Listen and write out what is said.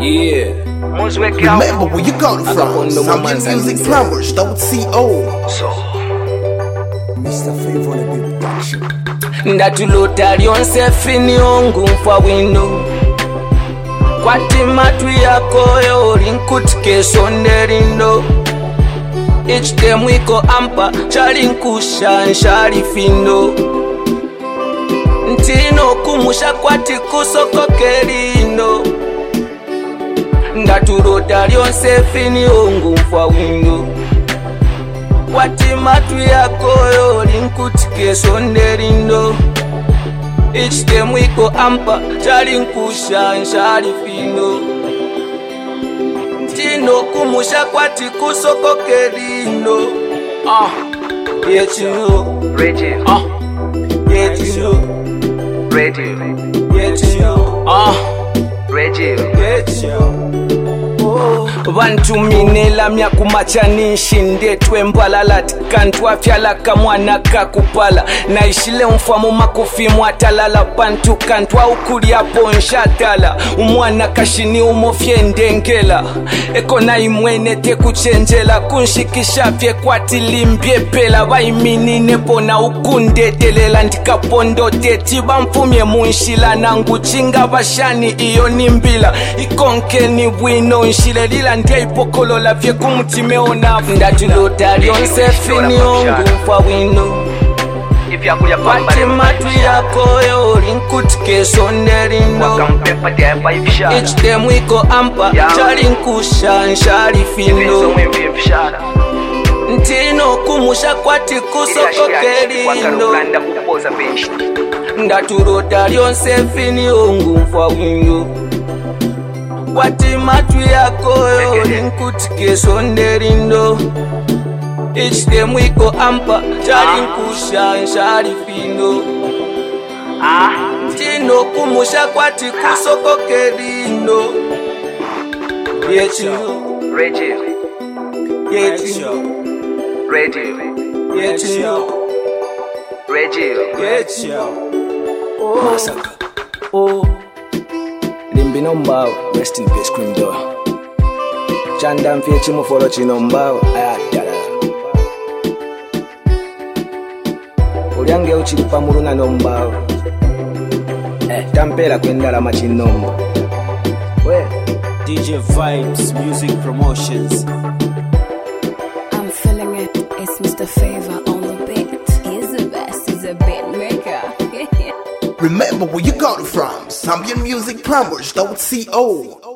Yeah. Remember where you got it from. Zambian Music Plumbers, .co. Mr. Favor on the production. Ndatulota lyonse fini ongu mfwa wino kwati matu yakoyo linkutikeso nerindo ichitemwiko ampa chalinkusha nshali findo ntino kumusha kwati kusokokelindo ndatulota lyonse fini ongu mfwa wino kwati matu yakoyo linkutikeso nerindo ichitemwiko ampa chalinkusha nshali findo ntino kumusha kwati kusokokelindo yechino yechino yechino vantuminela myakumachanishi ndetwe mbwalalati kantwafyala kamwana kakupala naishile mfamo makufi mwatalala pantu kantwa ukulyapo nshatala umwana kashini umofye ndengela ekona imwene tekuchenjela kunshikishafye kwatilimbye pela vaiminine pona ukundetelela ndikapondoteti bamfumye munshila nangu chinga vashani iyo nimbila ikonkeni bwino nshile lila ndiye ipokolola vye kumutimeona ndatulota lyonse fini ongu mfwa wino kwati matu yakoyo linkutikeso nerindo ichitemwiko ampa chalinkusha nshali findo ntino kumusha kwati kusokokelindo ndatulota lyonse fini ongu mfwa wino kwati matu yakoyo linkutikeso nerindo ichitemwiko ampa chalinkusha nshali findo ntino kumusha kwati kusokokelindo yechino yechino yechino Massacre. limbino mbawa rest in peace cream door chanda mfye chimufolo chino mbawa ayatala ulyange uchilipa muluna no mbawa tampera kwendala machinombo we DJ Vibes Music Promotions. I'm feeling it. It's Mr. Favor on the beat. He's the best. He's a beat maker. Remember where you got it from. Zambian Music Plumbers, .co.